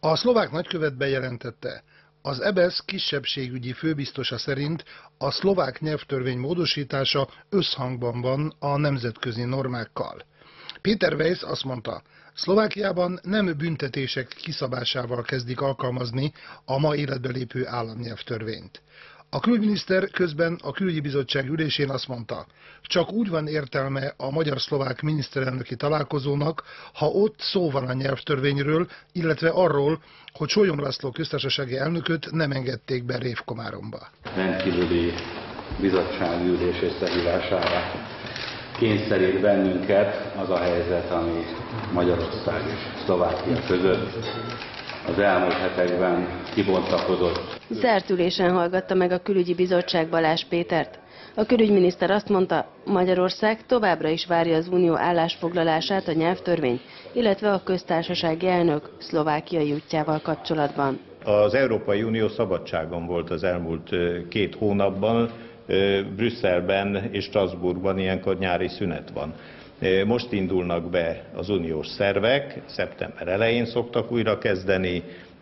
A szlovák nagykövet bejelentette, az EBESZ kisebbségügyi főbiztosa szerint a szlovák nyelvtörvény módosítása összhangban van a nemzetközi normákkal. Péter Weisz azt mondta, Szlovákiában nem büntetések kiszabásával kezdik alkalmazni a ma életbe lépő államnyelvtörvényt. A külügyminiszter közben a külügyi bizottság ülésén azt mondta, csak úgy van értelme a magyar-szlovák miniszterelnöki találkozónak, ha ott szó van a nyelvtörvényről, illetve arról, hogy Sólyom László köztársasági elnököt nem engedték be Révkomáromba. Rendkívüli bizottsági ülés összehívására kényszerít bennünket az a helyzet, ami Magyarország és Szlovákia között az elmúlt hetekben kibontakozott. Zárt ülésen hallgatta meg a külügyi bizottság Balázs Pétert. A külügyminiszter azt mondta, Magyarország továbbra is várja az unió állásfoglalását a nyelvtörvény, illetve a köztársasági elnök szlovákiai útjával kapcsolatban. Az Európai Unió szabadságon volt az elmúlt 2 hónapban, Brüsszelben és Strasbourgban ilyenkor nyári szünet van. Most indulnak be az uniós szervek, szeptember elején szoktak újra kezdeni,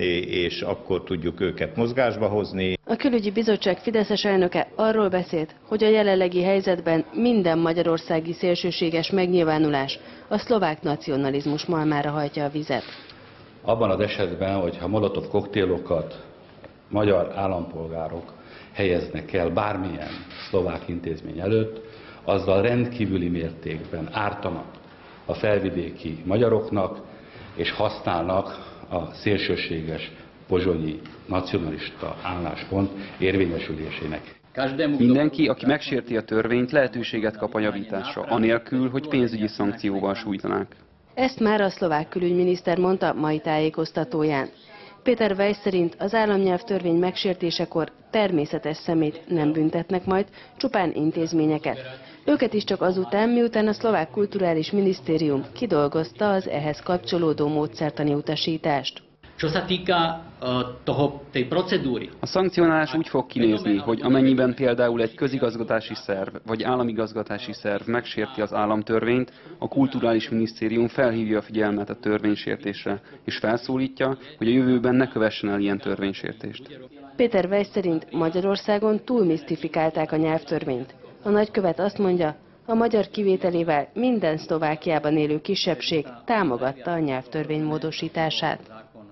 és akkor tudjuk őket mozgásba hozni. A külügyi bizottság fideszes elnöke arról beszélt, hogy a jelenlegi helyzetben minden magyarországi szélsőséges megnyilvánulás a szlovák nacionalizmus malmára hajtja a vizet. Abban az esetben, hogyha molotov koktélokat magyar állampolgárok helyeznek el bármilyen szlovák intézmény előtt, azzal rendkívüli mértékben ártanak a felvidéki magyaroknak, és használnak a szélsőséges pozsonyi nacionalista álláspont érvényesülésének. Mindenki, aki megsérti a törvényt, lehetőséget kap a javításra, anélkül, hogy pénzügyi szankcióval sújtanák. Ezt már a szlovák külügyminiszter mondta mai tájékoztatóján. Péter Weisz szerint az államnyelvtörvény megsértésekor természetes szemét nem büntetnek majd, csupán intézményeket. Őket is csak azután, miután a szlovák kulturális minisztérium kidolgozta az ehhez kapcsolódó módszertani utasítást. A szankcionálás úgy fog kinézni, hogy amennyiben például egy közigazgatási szerv vagy államigazgatási szerv megsérti az államtörvényt, a kulturális minisztérium felhívja a figyelmet a törvénysértésre, és felszólítja, hogy a jövőben ne kövessen el ilyen törvénysértést. Péter Weisz szerint Magyarországon túlmisztifikálták a nyelvtörvényt. A nagykövet azt mondja, a magyar kivételével minden Szlovákiában élő kisebbség támogatta a nyelvtörvény módosítását.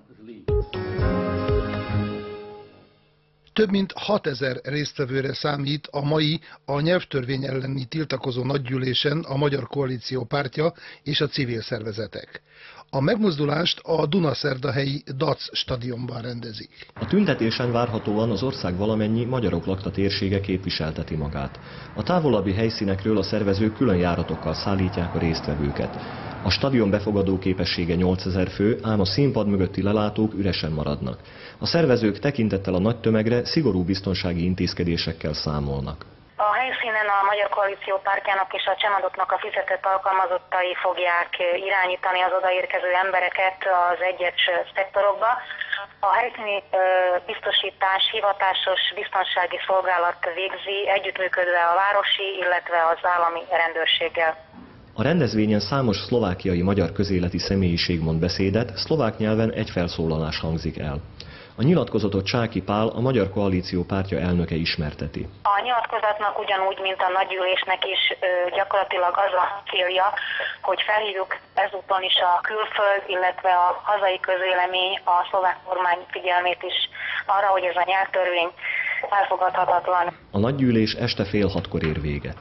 Több mint 6000 résztvevőre számít a mai a nyelvtörvény elleni tiltakozó nagygyűlésen a Magyar Koalíció Pártja és a civil szervezetek. A megmozdulást a Dunaszerdahelyi DAC stadionban rendezik. A tüntetésen várhatóan az ország valamennyi magyarok lakta térsége képviselteti magát. A távolabbi helyszínekről a szervezők külön járatokkal szállítják a résztvevőket. A stadion befogadó képessége 8000 fő, ám a színpad mögötti lelátók üresen maradnak. A szervezők tekintettel a nagy tömegre szigorú biztonsági intézkedésekkel számolnak. A helyszínen a Magyar Koalíció Pártjának és a csemadoknak a fizetett alkalmazottai fogják irányítani az odaérkező embereket az egyes szektorokba. A helyszíni biztosítás hivatásos biztonsági szolgálat végzi, együttműködve a városi, illetve az állami rendőrséggel. A rendezvényen számos szlovákiai magyar közéleti személyiség mond beszédet, szlovák nyelven egy felszólalás hangzik el. A nyilatkozatot Csáky Pál, a Magyar Koalíció Pártja elnöke ismerteti. A nyilatkozatnak ugyanúgy, mint a nagygyűlésnek is gyakorlatilag az a célja, hogy felhívjuk ezúton is a külföld, illetve a hazai közvélemény, a szlovák kormány figyelmét is arra, hogy ez a nyelvtörvény elfogadhatatlan. A nagygyűlés este 5:30-kor ér véget.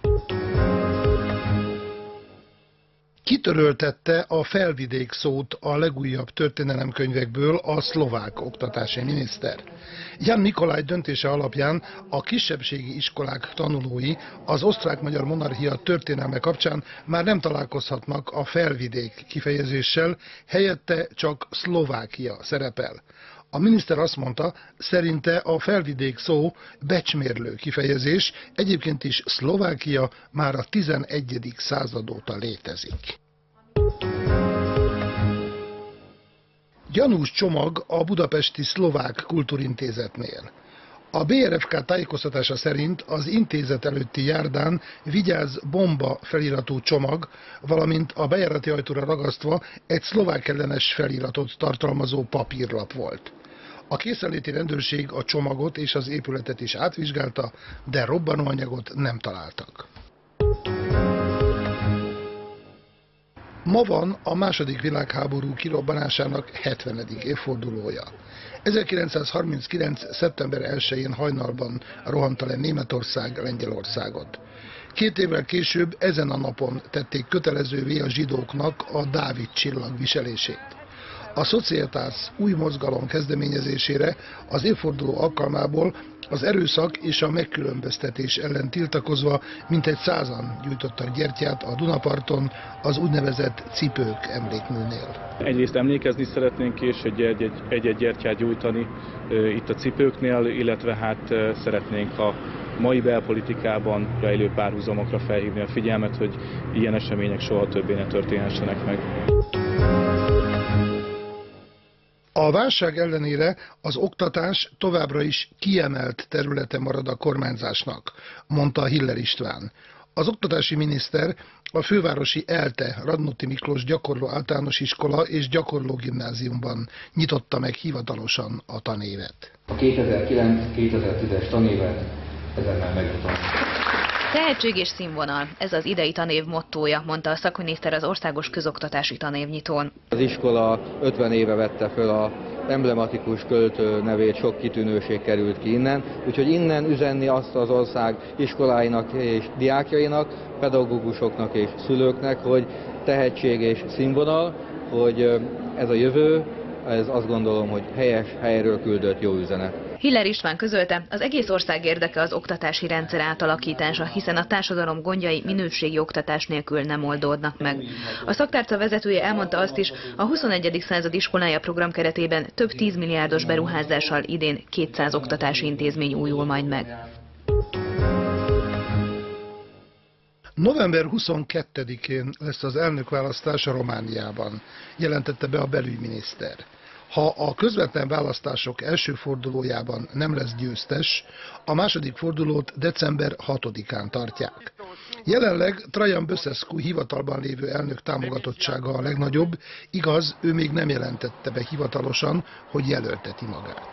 Kitöröltette a felvidék szót a legújabb történelemkönyvekből a szlovák oktatási miniszter. Jan Mikolaj döntése alapján a kisebbségi iskolák tanulói az osztrák-magyar monarchia történelme kapcsán már nem találkozhatnak a felvidék kifejezéssel, helyette csak Szlovákia szerepel. A miniszter azt mondta, szerinte a felvidék szó becsmérlő kifejezés, egyébként is Szlovákia már a 11. század óta létezik. Gyanús csomag a budapesti Szlovák Kultúrintézetnél. A BRFK tájékoztatása szerint az intézet előtti járdán vigyázz bomba feliratú csomag, valamint a bejárati ajtóra ragasztva egy szlovák ellenes feliratot tartalmazó papírlap volt. A készenléti rendőrség a csomagot és az épületet is átvizsgálta, de robbanóanyagot nem találtak. Ma van a II. Világháború kirobbanásának 70. évfordulója. 1939. szeptember 1-én hajnalban rohanta le Németország Lengyelországot. 2 évvel később ezen a napon tették kötelezővé a zsidóknak a Dávid csillag viselését. A Societas új mozgalom kezdeményezésére az évforduló alkalmából az erőszak és a megkülönböztetés ellen tiltakozva mintegy 100-an gyújtottak gyertyát a Dunaparton az úgynevezett cipők emlékműnél. Egyrészt emlékezni szeretnénk és egy-egy gyertyát gyújtani itt a cipőknél, illetve hát szeretnénk a mai belpolitikában rejlő párhuzamokra felhívni a figyelmet, hogy ilyen események soha többé ne történhessenek meg. A válság ellenére az oktatás továbbra is kiemelt területe marad a kormányzásnak, mondta Hiller István. Az oktatási miniszter a fővárosi ELTE Radnóti Miklós gyakorló általános iskola és gyakorló gimnáziumban nyitotta meg hivatalosan a tanévet. A 2009-2010-es tanévet ezennel megnyitom. Tehetség és színvonal, ez az idei tanév mottója, mondta a szakminiszter az országos közoktatási tanévnyitón. Az iskola 50 éve vette föl az emblematikus költő nevét, sok kitűnőség került ki innen, úgyhogy innen üzenni azt az ország iskoláinak és diákjainak, pedagógusoknak és szülőknek, hogy tehetség és színvonal, hogy ez a jövő, ez azt gondolom, hogy helyről küldött jó üzenet. Hiller István közölte, az egész ország érdeke az oktatási rendszer átalakítása, hiszen a társadalom gondjai minőségi oktatás nélkül nem oldódnak meg. A szaktárca vezetője elmondta azt is, a 21. század iskolája program keretében több 10 milliárdos beruházással idén 200 oktatási intézmény újul majd meg. November 22-én lesz az elnökválasztás a Romániában, jelentette be a belügyminiszter. Ha a közvetlen választások első fordulójában nem lesz győztes, a második fordulót december 6-án tartják. Jelenleg Traian Băsescu hivatalban lévő elnök támogatottsága a legnagyobb, igaz, ő még nem jelentette be hivatalosan, hogy jelölteti magát.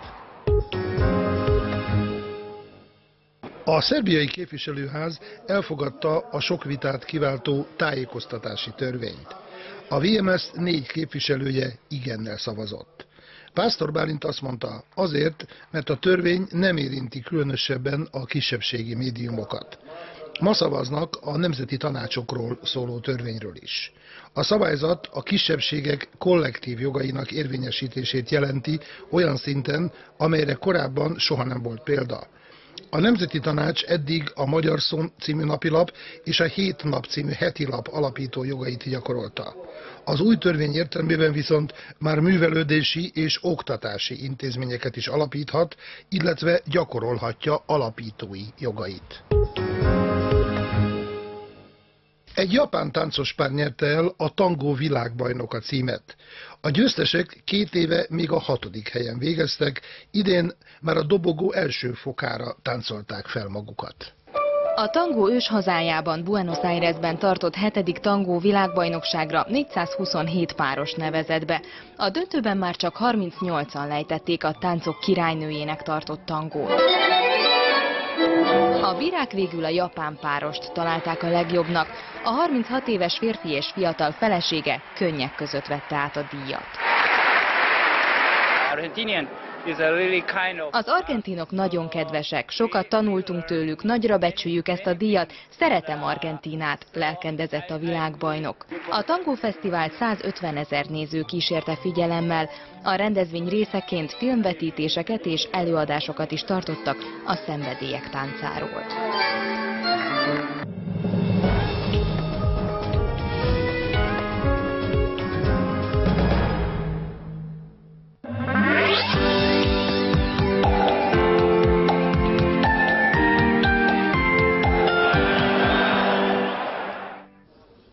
A szerbiai képviselőház elfogadta a sok vitát kiváltó tájékoztatási törvényt. A VMS 4 képviselője igennel szavazott. Pásztor Bálint azt mondta, azért, mert a törvény nem érinti különösebben a kisebbségi médiumokat. Ma szavaznak a nemzeti tanácsokról szóló törvényről is. A szabályzat a kisebbségek kollektív jogainak érvényesítését jelenti olyan szinten, amelyre korábban soha nem volt példa. A Nemzeti Tanács eddig a Magyar Szó című napilap és a Hét Nap című heti lap alapító jogait gyakorolta. Az új törvény értelmében viszont már művelődési és oktatási intézményeket is alapíthat, illetve gyakorolhatja alapítói jogait. Egy japán táncos pár nyerte el a tangó világbajnoka címet. A győztesek 2 éve még a 6. helyen végeztek, idén már a dobogó első fokára táncolták fel magukat. A tangó őshazájában, Buenos Airesben tartott 7. tangó világbajnokságra 427 páros nevezett be. A döntőben már csak 38-an lejtették a táncok királynőjének tartott tangót. A bírák végül a japán párost találták a legjobbnak. A 36 éves férfi és fiatal felesége könnyek között vette át a díjat. Az argentinok nagyon kedvesek, sokat tanultunk tőlük, nagyra becsüljük ezt a díjat, szeretem Argentínát, lelkendezett a világbajnok. A tangófesztivált 150 000 néző kísérte figyelemmel, a rendezvény részeként filmvetítéseket és előadásokat is tartottak a szenvedélyek táncáról.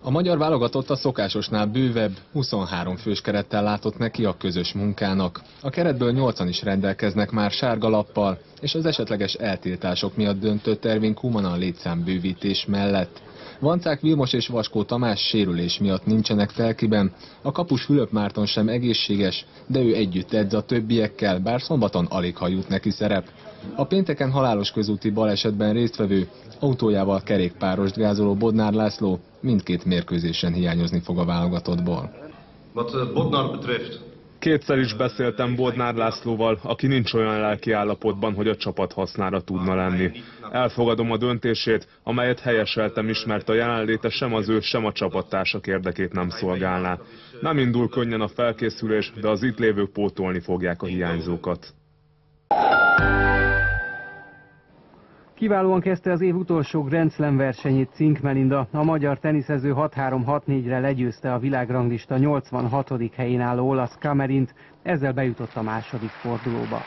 A magyar válogatott a szokásosnál bővebb, 23 fős kerettel látott neki a közös munkának. A keretből 8-an is rendelkeznek már sárga lappal, és az esetleges eltiltások miatt döntött Ervin Koeman a létszámbővítés mellett. Vancák Vilmos és Vaskó Tamás sérülés miatt nincsenek felkiben, a kapus Fülöp Márton sem egészséges, de ő együtt edz a többiekkel, bár szombaton aligha jut neki szerep. A pénteken halálos közúti balesetben résztvevő, autójával kerékpárost gázoló Bodnár László mindkét mérkőzésen hiányozni fog a válogatottból. Kétszer is beszéltem Bodnár Lászlóval, aki nincs olyan lelki állapotban, hogy a csapat hasznára tudna lenni. Elfogadom a döntését, amelyet helyeseltem is, mert a jelenléte sem az ő, sem a csapattársak érdekét nem szolgálná. Nem indul könnyen a felkészülés, de az itt lévők pótolni fogják a hiányzókat. Kiválóan kezdte az év utolsó Grand Slam versenyét Cink Melinda. A magyar teniszező 6-3-6-4-re legyőzte a világranglista 86. helyén álló olasz Camerint, ezzel bejutott a második fordulóba.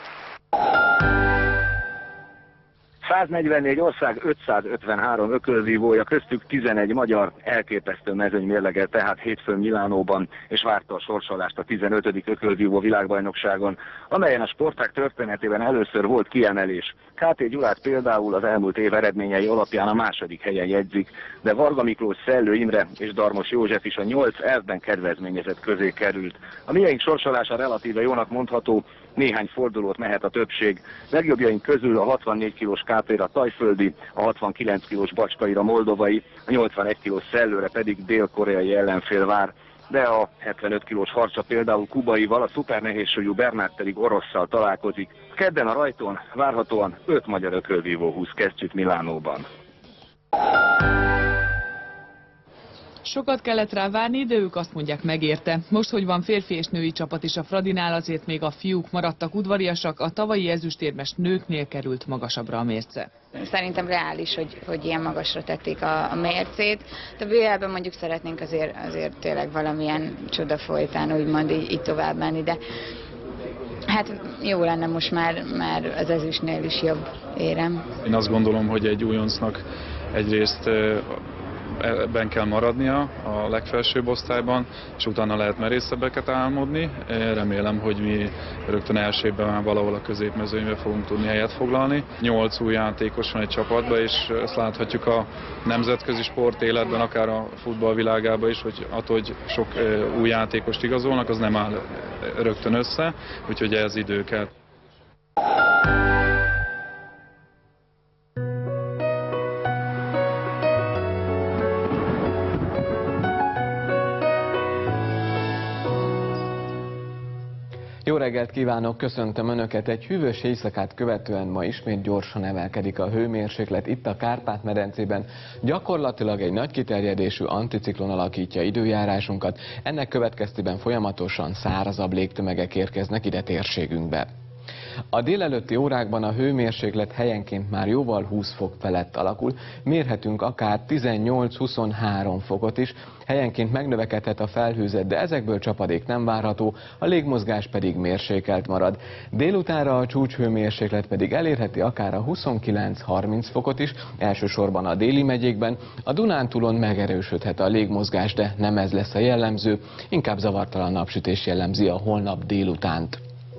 144 ország, 553 ökölvívója, köztük 11 magyar, elképesztő mezőny mérlegel tehát hétfőn Milánóban, és várta a sorsolást a 15. ökölvívó világbajnokságon, amelyen a sportág történetében először volt kiemelés. K.T. Gyulát például az elmúlt év eredményei alapján a második helyen jegyzik, de Varga Miklós, Szellő Imre és Darmos József is a 8 elvben kedvezményezett közé került. A miénk sorsolása relatíve jónak mondható, néhány fordulót mehet a többség. Legjobbjaink közül a 64 kilós Kápéra tajföldi, a 69 kilós Bacskaira moldovai, a 81 kilós Szellőre pedig dél-koreai ellenfél vár. De a 75 kilós Harcsa például kubaival, a szupernehézsúlyú Bernát pedig orosszal találkozik. Kedden a rajton várhatóan 5 magyar ökölvívó húz kesztyűt Milánóban. Sokat kellett rá várni, de ők azt mondják, megérte. Most, hogy van férfi és női csapat is a Fradinál, azért még a fiúk maradtak udvariasak, a tavalyi ezüstérmes nőknél került magasabbra a mérce. Szerintem reális, hogy ilyen magasra tették a mércét. A BL-ben mondjuk szeretnénk azért tényleg valamilyen csoda folytán, úgymond így tovább menni, de hát jó lenne most már az ezüstnél is jobb érem. Én azt gondolom, hogy egy újoncnak egyrészt ebben kell maradnia a legfelsőbb osztályban, és utána lehet merészebbeket álmodni. Remélem, hogy mi rögtön első évben már valahol a középmezőnybe fogunk tudni helyet foglalni. 8 új játékos van egy csapatban, és ezt láthatjuk a nemzetközi sport életben, akár a futball világában is, hogy attól, hogy sok új játékost igazolnak, az nem áll rögtön össze, úgyhogy ez idő kell. Jó reggelt kívánok, köszöntöm Önöket! Egy hűvös éjszakát követően ma ismét gyorsan emelkedik a hőmérséklet itt a Kárpát-medencében. Gyakorlatilag egy nagy kiterjedésű anticiklon alakítja időjárásunkat, ennek következtében folyamatosan szárazabb légtömegek érkeznek ide térségünkbe. A délelőtti órákban a hőmérséklet helyenként már jóval 20 fok felett alakul, mérhetünk akár 18-23 fokot is, helyenként megnövekedhet a felhőzet, de ezekből csapadék nem várható, a légmozgás pedig mérsékelt marad. Délutánra a csúcshőmérséklet pedig elérheti akár a 29-30 fokot is, elsősorban a déli megyékben, a Dunántúlon megerősödhet a légmozgás, de nem ez lesz a jellemző, inkább zavartalan napsütés jellemzi a holnap délutánt.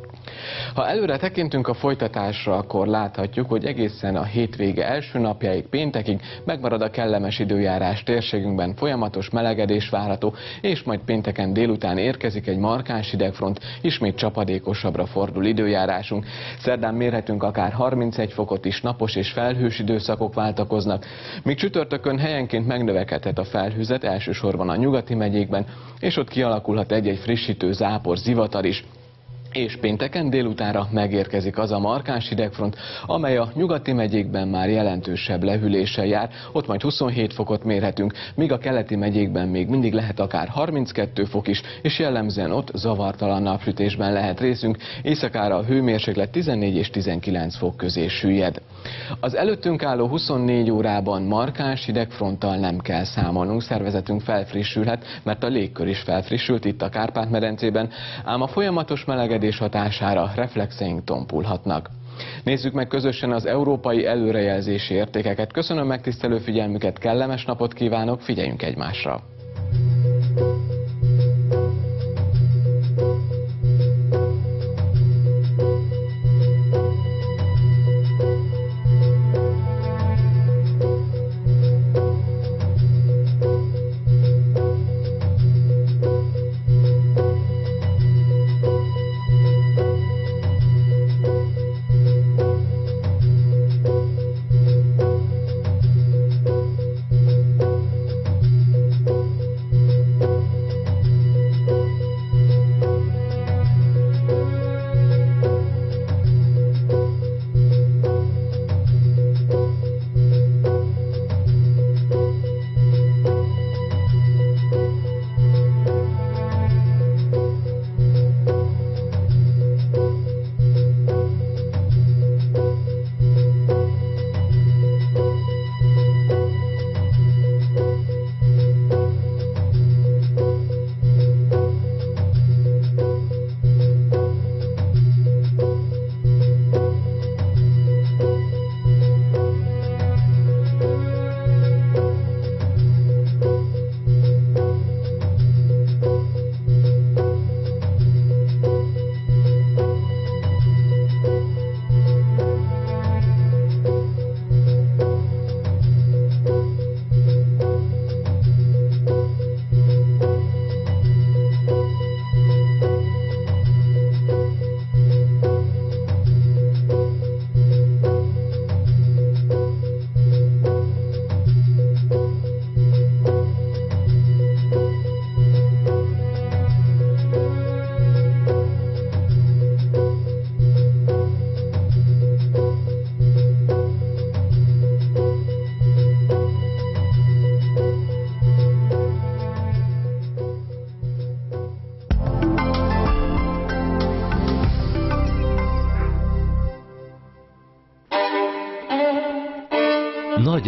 Ha előre tekintünk a folytatásra, akkor láthatjuk, hogy egészen a hétvége első napjáig, péntekig megmarad a kellemes időjárás térségünkben, folyamatos melegedés várható, és majd pénteken délután érkezik egy markáns hidegfront, ismét csapadékosabbra fordul időjárásunk. Szerdán mérhetünk akár 31 fokot is, napos és felhős időszakok váltakoznak, míg csütörtökön helyenként megnövekedhet a felhőzet, elsősorban a nyugati megyékben, és ott kialakulhat egy-egy frissítő zápor, zivatar is. És pénteken délutánra megérkezik az a markáns hidegfront, amely a nyugati megyékben már jelentősebb lehűléssel jár, ott majd 27 fokot mérhetünk, míg a keleti megyékben még mindig lehet akár 32 fok is, és jellemzően ott zavartalan napsütésben lehet részünk, éjszakára a hőmérséklet 14 és 19 fok közé süllyed. Az előttünk álló 24 órában markáns hidegfronttal nem kell számolnunk, szervezetünk felfrissülhet, mert a légkör is felfrissült itt a Kárpát-medencében, ám a folyamatos melegedés hatására reflexeink tompulhatnak. Nézzük meg közösen az európai előrejelzési értékeket. Köszönöm megtisztelő figyelmüket, kellemes napot kívánok, figyeljünk egymásra!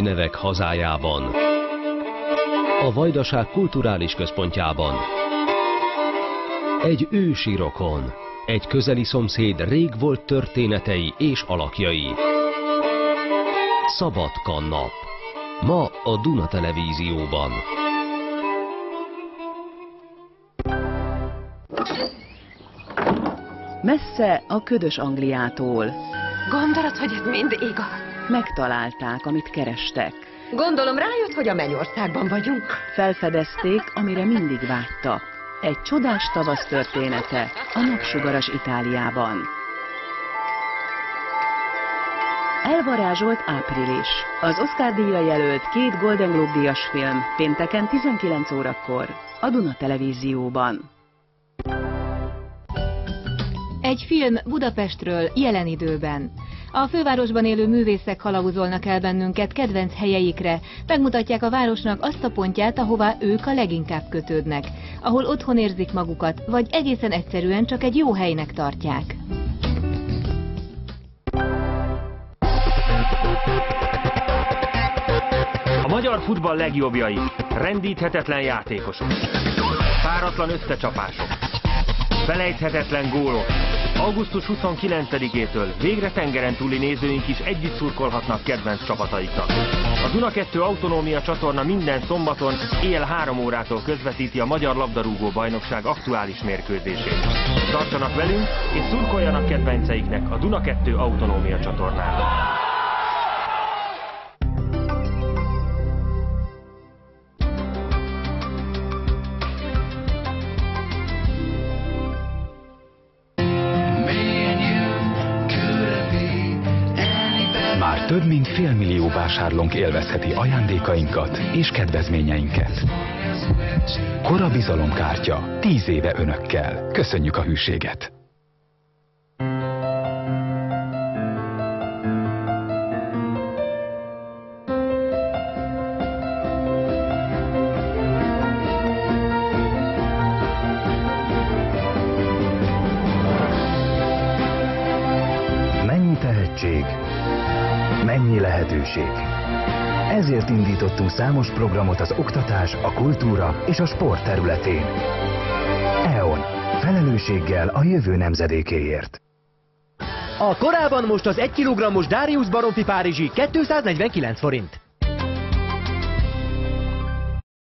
nevek hazájában. A Vajdaság kulturális központjában. Egy ősi rokon, egy közeli szomszéd rég volt történetei és alakjai. Szabadka nap. Ma a Duna Televízióban. Messze a ködös Angliától. Gondolod, hogy ez mind igaz? Megtalálták, amit kerestek. Gondolom rájött, hogy a Mennyországban vagyunk. Felfedezték, amire mindig vágytak. Egy csodás tavasz története a napsugaras Itáliában. Elvarázsolt április. Az Oscar-díjra jelölt 2 Golden Globe-díjas film pénteken 19 órakor a Duna Televízióban. Egy film Budapestről jelen időben. A fővárosban élő művészek kalauzolnak el bennünket kedvenc helyeikre, megmutatják a városnak azt a pontját, ahová ők a leginkább kötődnek, ahol otthon érzik magukat, vagy egészen egyszerűen csak egy jó helynek tartják. A magyar futball legjobbjai, rendíthetetlen játékosok, páratlan összecsapások, felejthetetlen gólok. Augusztus 29-től végre tengeren túli nézőink is együtt szurkolhatnak kedvenc csapataiknak. A Duna 2 autonómia csatorna minden szombaton éjjel 3 órától közvetíti a Magyar Labdarúgó Bajnokság aktuális mérkőzését. Tartsanak velünk és szurkoljanak kedvenceiknek a Duna 2 autonómia csatornán. Már több mint félmillió vásárlónk élvezheti ajándékainkat és kedvezményeinket. Kora bizalomkártya, 10 éve önökkel. Köszönjük a hűséget! Mennyi tehetség! Mennyi lehetőség! Ezért indítottunk számos programot az oktatás, a kultúra és a sport területén. EON. Felelősséggel a jövő nemzedékéért. A korában most az 1 kg-os Darius Baromfi Párizsi 249 forint.